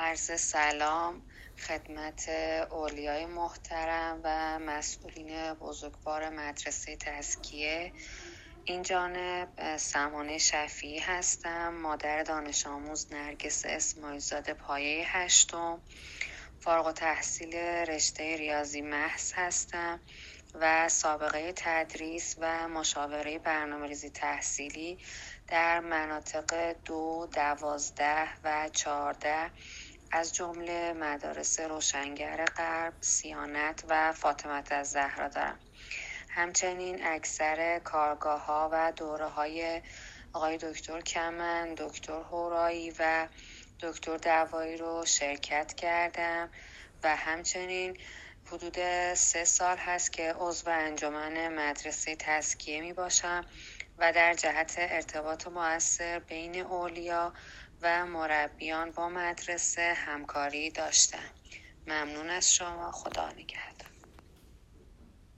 عرض سلام خدمت اولیای محترم و مسئولین بزرگوار مدرسه تزکیه. این جانب سمانه شفیعی هستم، مادر دانش آموز نرگس اسماعیل زاده پایه 8، فارغ التحصیل رشته ریاضی محض هستم و سابقه تدریس و مشاوره برنامه‌ریزی تحصیلی در مناطق 2، 12 و 14 از جمله مدارس روشنگر غرب، سیانت و فاطمه الزهرا دارم. همچنین اکثر کارگاه‌ها و دوره‌های آقای دکتر کمن، دکتر هورایی و دکتر دوایی رو شرکت کردم و همچنین حدود 3 سال هست که عضو انجمن مدرسه تزکیه می باشم و در جهت ارتباط مؤثر بین اولیا و مربیان با مدرسه همکاری داشتم. ممنون از شما. خدا نگهدار.